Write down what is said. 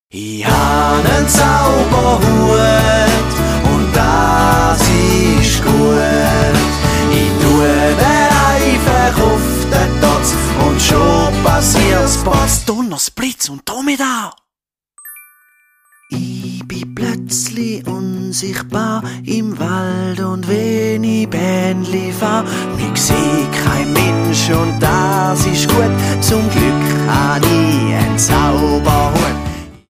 Ich hab einen Zauberhut und das ist gut. Ich tue den einfach auf den Totz und schon passiert's Potz. Donners, Blitz und Dromedar. Ich bin plötzlich unsichtbar im Wald und wenn ich Bändli fahr, mich sieht kein Mensch und das ist gut. Zum Glück hab ich einen Zauberhut.